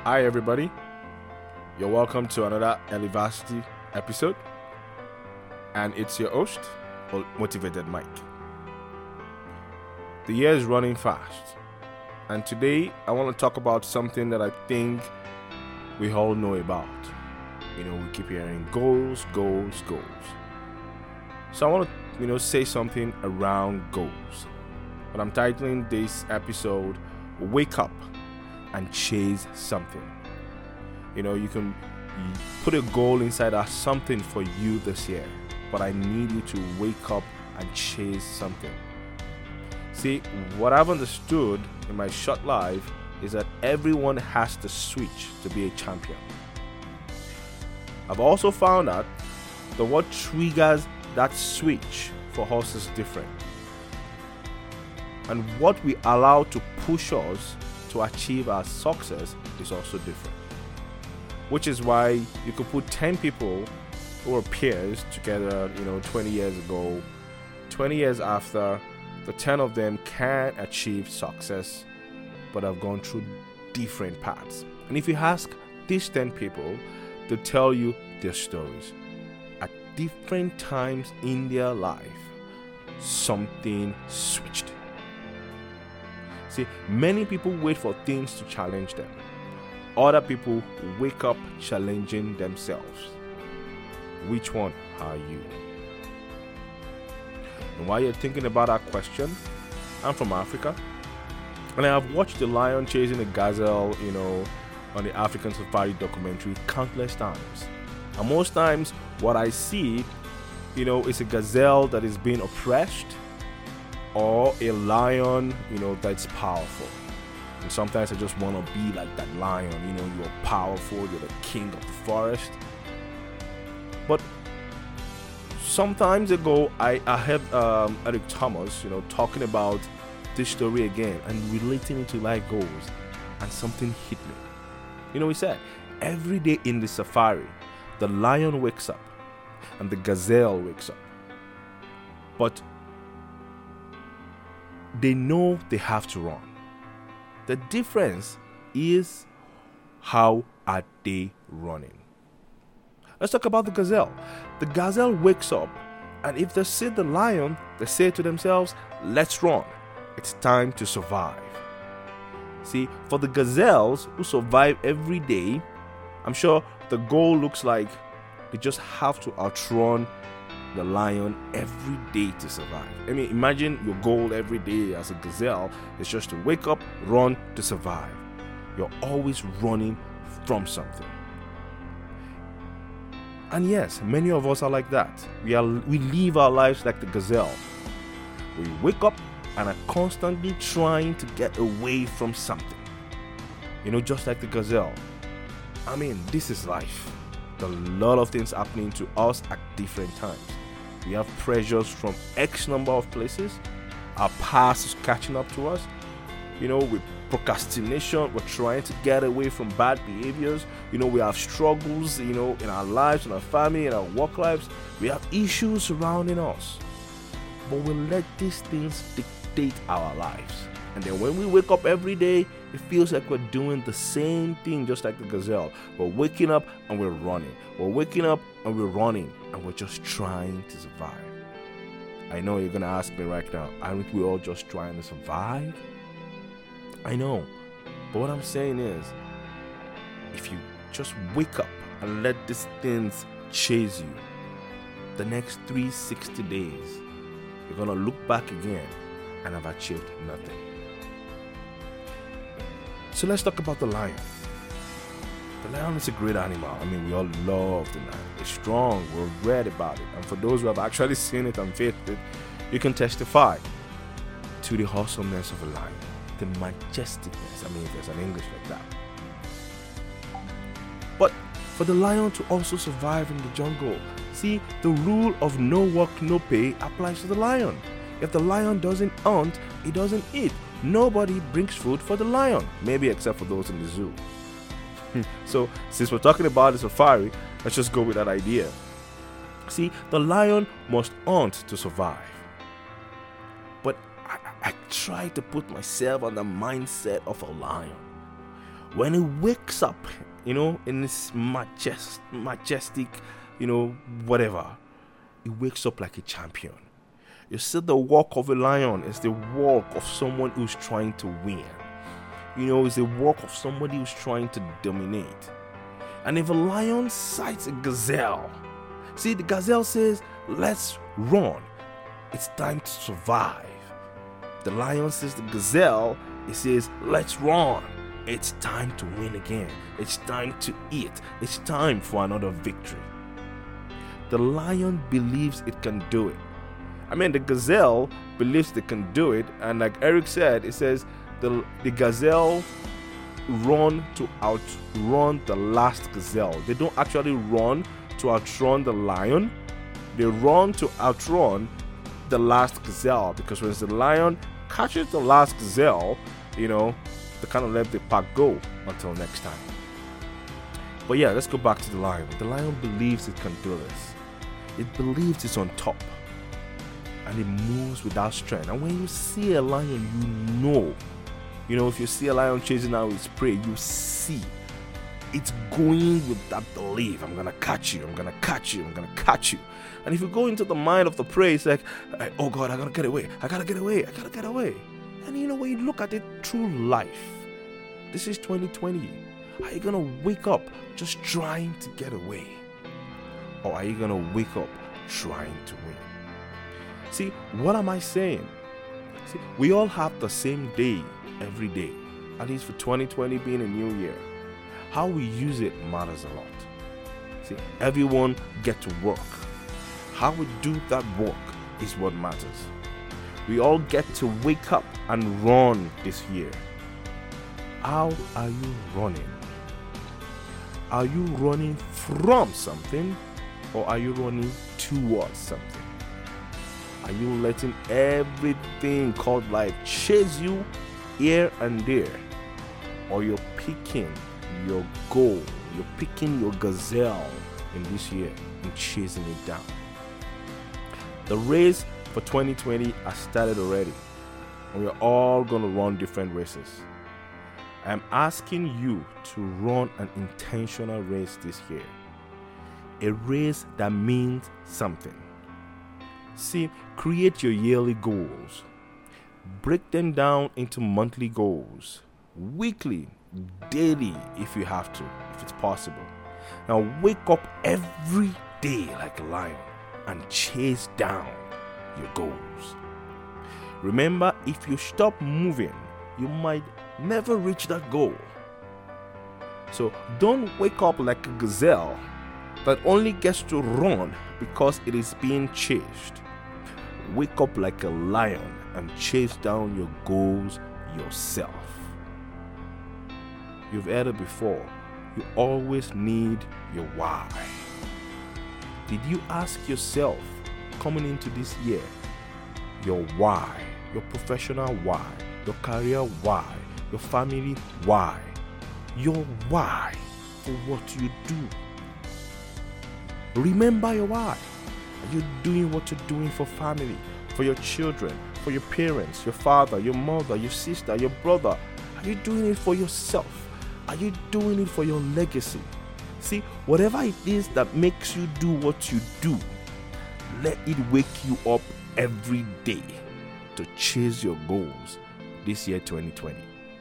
Hi, everybody. You're welcome to another Elevacity episode. And it's your host, Motivated Mike. The year is running fast. And today, I want to talk about something that I think we all know about. We keep hearing goals. So I want to, say something around goals. But I'm titling this episode, Wake Up and Chase Something. You can put a goal inside as something for you this year, but I need you to wake up and chase something. See, what I've understood in my short life is that everyone has to switch to be a champion. I've also found out that what triggers that switch for us is different. And what we allow to push us to achieve our success is also different. Which is why you could put 10 people who were peers together, 20 years ago, 20 years after, the 10 of them can achieve success, but have gone through different paths. And if you ask these 10 people, they'll tell you their stories. At different times in their life, something switched. See, many people wait for things to challenge them. Other people wake up challenging themselves. Which one are you? And while you're thinking about that question, I'm from Africa. And I have watched the lion chasing a gazelle, on the African Safari documentary countless times. And most times, what I see, is a gazelle that is being oppressed or a lion, that's powerful. And sometimes I just want to be like that lion, you're powerful, you're the king of the forest. But some time ago, I heard Eric Thomas, talking about this story again and relating it to life goals. And something hit me. He said, every day in the safari, the lion wakes up and the gazelle wakes up. But they know they have to run. The difference is how are they running. Let's talk about the gazelle. The gazelle wakes up, and if they see the lion, they say to themselves, let's run. It's time to survive. See, for the gazelles who survive every day, I'm sure the goal looks like they just have to outrun the lion every day to survive. Imagine your goal every day as a gazelle is just to wake up, run to survive. You're always running from something. And yes, many of us are like that. We live our lives like the gazelle. We wake up and are constantly trying to get away from something. Just like the gazelle. This is life. There are a lot of things happening to us at different times. We have pressures from X number of places. Our past is catching up to us. With procrastination, we're trying to get away from bad behaviors. We have struggles, in our lives, in our family, in our work lives. We have issues surrounding us. But we let these things dictate our lives. And then when we wake up every day, it feels like we're doing the same thing just like the gazelle. We're waking up and we're running. We're waking up and we're running. And we're just trying to survive. I know you're going to ask me right now, aren't we all just trying to survive? I know. But what I'm saying is, if you just wake up and let these things chase you, the next 360 days, you're going to look back again and have achieved nothing. So let's talk about the lion. The lion is a great animal. We all love the lion. It's strong. We've read about it. And for those who have actually seen it and felt it, you can testify to the awesomeness of a lion. The majesticness. If there's an English like that. But for the lion to also survive in the jungle, see, the rule of no work, no pay applies to the lion. If the lion doesn't hunt, he doesn't eat. Nobody brings food for the lion, maybe except for those in the zoo. So, since we're talking about the safari, let's just go with that idea. See, the lion must hunt to survive. But I try to put myself on the mindset of a lion. when it wakes up, in its majestic, whatever, it wakes up like a champion. You see, the walk of a lion is the walk of someone who's trying to win. It's the walk of somebody who's trying to dominate. And if a lion sights a gazelle, see, the gazelle says, let's run. It's time to survive. The lion says the gazelle, it says, let's run. It's time to win again. It's time to eat. It's time for another victory. The lion believes it can do it. The gazelle believes they can do it. And like Eric said, it says the gazelle run to outrun the last gazelle. They don't actually run to outrun the lion. They run to outrun the last gazelle, because when the lion catches the last gazelle, they kind of let the pack go until next time. But yeah, let's go back to the lion. The lion believes it can do this. It believes it's on top, and it moves without strength. And when you see a lion, if you see a lion chasing out its prey, you see it's going with that belief. I'm gonna catch you. I'm gonna catch you. I'm gonna catch you. And if you go into the mind of the prey, it's like, oh God, I gotta get away. I gotta get away. I gotta get away. And when you look at it through life, this is 2020. Are you gonna wake up just trying to get away? Or are you gonna wake up trying to win? See, what am I saying? See, we all have the same day every day, at least for 2020 being a new year. How we use it matters a lot. See, everyone get to work. How we do that work is what matters. We all get to wake up and run this year. How are you running? Are you running from something, or are you running towards something? Are you letting everything called life chase you here and there? Or you're picking your goal, you're picking your gazelle in this year and chasing it down? The race for 2020 has started already, and we're all going to run different races. I'm asking you to run an intentional race this year, a race that means something. See, create your yearly goals, break them down into monthly goals, weekly, daily if you have to, if it's possible. Now wake up every day like a lion and chase down your goals. Remember, if you stop moving, you might never reach that goal. So don't wake up like a gazelle that only gets to run because it is being chased. Wake up like a lion and chase down your goals yourself. You've heard it before. You always need your why. Did you ask yourself coming into this year your why, your professional why, your career why, your family why, your why for what you do? Remember your why. Are you doing what you're doing for family, for your children, for your parents, your father, your mother, your sister, your brother? Are you doing it for yourself? Are you doing it for your legacy? See, whatever it is that makes you do what you do, let it wake you up every day to chase your goals this year 2020.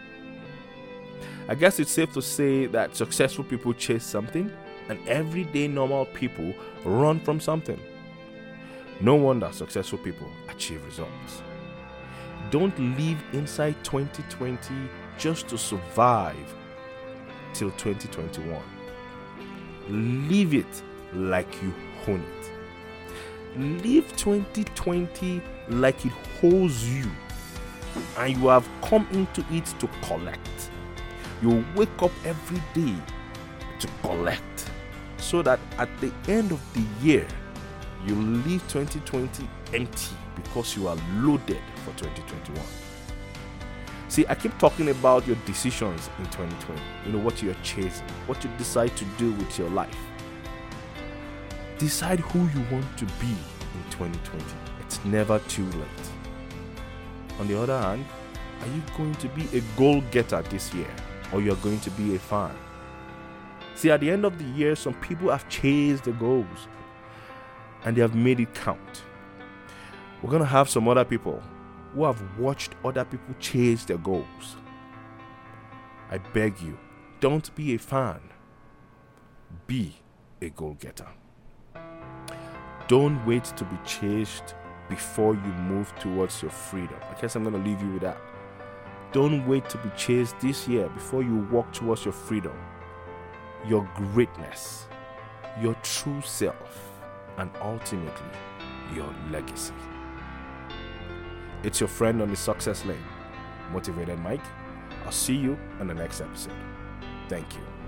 I guess it's safe to say that successful people chase something and everyday normal people run from something. No wonder successful people achieve results. Don't live inside 2020 just to survive till 2021. Live it like you own it. Live 2020 like it holds you and you have come into it to collect. You wake up every day to collect, so that at the end of the year you leave 2020 empty because you are loaded for 2021. See, I keep talking about your decisions in 2020. What you're chasing, what you decide to do with your life. Decide who you want to be in 2020. It's never too late. On the other hand, are you going to be a goal getter this year? or you're going to be a fan. See, at the end of the year, some people have chased the goals and they have made it count. We're going to have some other people who have watched other people chase their goals. I beg you, don't be a fan. Be a goal-getter. Don't wait to be chased before you move towards your freedom. I guess I'm going to leave you with that. Don't wait to be chased this year before you walk towards your freedom, your greatness, your true self, and ultimately, your legacy. It's your friend on the Success Lane, Motivated Mike. I'll see you on the next episode. Thank you.